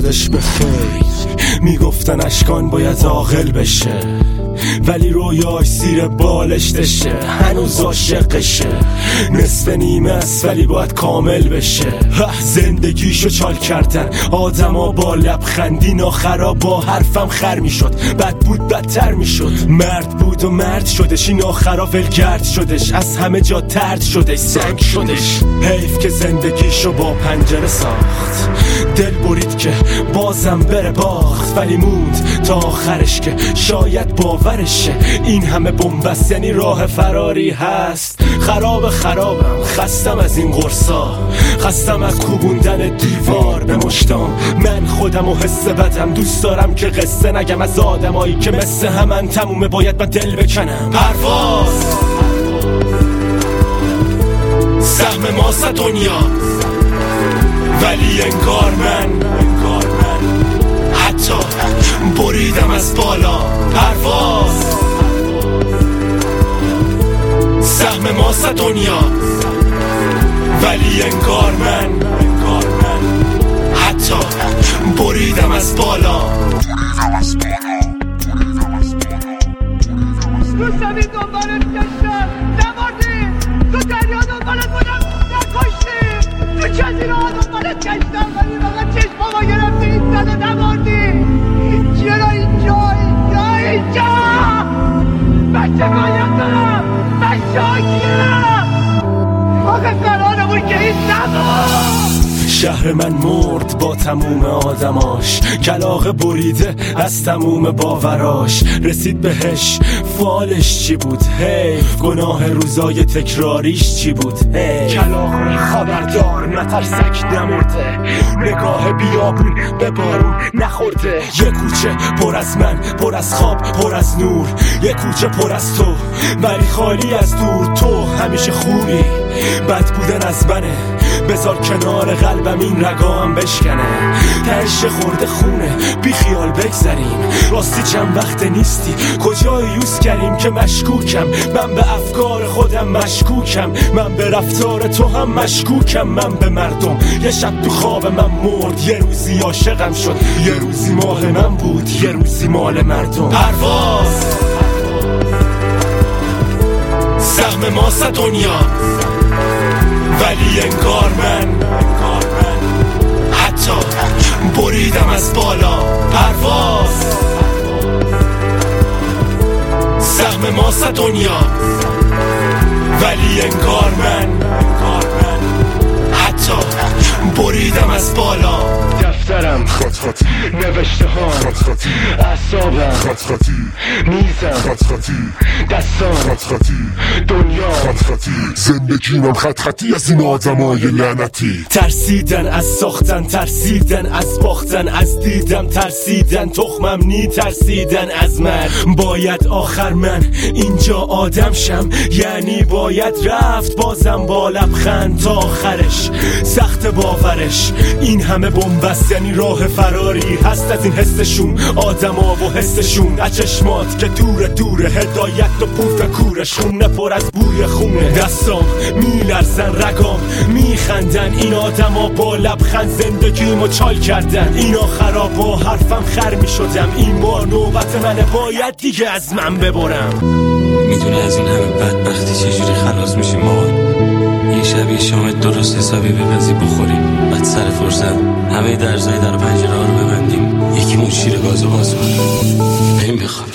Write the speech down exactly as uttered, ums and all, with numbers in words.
یادش بخیر میگفتن اشکان باید عاقل بشه، ولی رویاش زیر بالش دشه. هنوز عاشقشه، نصف نیمه است ولی باید کامل بشه. زندگیشو چال کردن آدما با لبخندی، آخرا با حرفم خر میشد، بد بود بدتر میشد. مرد بود و مرد شدش، این آخرا ولگرد شدش، از همه جا ترد شدش، سنگ شدش. حیف که زندگیشو با پنجره ساخت، دل برید که بازم بره باخت، ولی موند تا آخرش که شاید باورشه این همه بنبست یعنی راه فراری هست. خراب خرابم، خستم از این قرصا، خستم از کوبوندن دیوار به مشتام. من خودم و حس بدم دوست دارم که قصه نگم از آدمایی که مثل همن تمومه باید من دل بکنم. پرواز سهم ماست دنیا، ولی انگار من انگار من حتی بریدم از بالا. پرواز سهم ماست دنیا، ولی انگار من انگار من حتی بریدم از بالا. تو زمین دنبالت گشتم نمردی، تو دریا دنبالت بودم نکشتی، تو جزیره ها دنبالت گشتم ولی فقط چشمامو گرفتی ایستاد و نمردی. چرا اینجا اینجا اینجا؟ من شکایت دارم، من شاکرم، آخه قرارمون که این نمون. شهر من مرد با تموم آدماش، کلاغ بریده از تموم باوراش. رسید بهش فالش چی بود؟ حیف گناه روزای تکراریش چی بود؟ حیف کلاغ خبردار نترسک نمرده، نگاه بیابون به بارون نخورده. یه کوچه پر از من، پر از خواب، پر از نور، یه کوچه پر از تو ولی خالی از دور. تو همیشه خوبی، بد بودن از منه، بذار کنار قلبم این رگام بشکنه. تهش خورده خونه بی خیال بگذریم، راستی چند وقت نیستی کجای یوز کریم که مشکوکم. من به افکار خودم مشکوکم، من به رفتار تو هم مشکوکم. من به مردم یه شب تو خواب من مرد، یه روزی عاشقم شد، یه روزی ماه من بود، یه روزی مال مردم. پرواز سهم ماست دنیا، ولی انگار من انگار من حتی بریدم از بالا. پرواز سهم ماست دنیا، ولی انگار من انگار من حتی بریدم از بالا. دفترم خط خطی، نوشته ها خط خطی، اعصابم خط خطی، میزم خط خطی، دستام خط خطی، دنیا خط خطی. زندگیم خط خطی از این آدمای لعنتی. ترسیدن از ساختن، ترسیدن از باختن، از دیدم ترسیدن، تخمم نی ترسیدن از من. باید آخر من اینجا آدم شم، یعنی باید رفت بازم با لبخند تا آخرش. سخت باورش این همه بنبست یعنی راه فراری هست از این حسشون، آدما و حسشون. از چشمات که دور دوره، هدایت و پوف کورش، خونه پر از بوی خونه. دستام میلرزن، رگام میخندن، این آدما با لبخند زندگیمو چال کردن. اینا خراب با حرفم خر میشدم، این بار نوبت منه باید دیگه از من ببرم. میدونی از این همه بدبختی چجوری خلاص میشیم مامان؟ یه شب یه شام درست حسابی بپزی بخوریم، بعد سر فرصت همه درزای در پنجره ها رو ببندیم، یکی مون شیر گازو باز کنیم، بریم بخوابیم.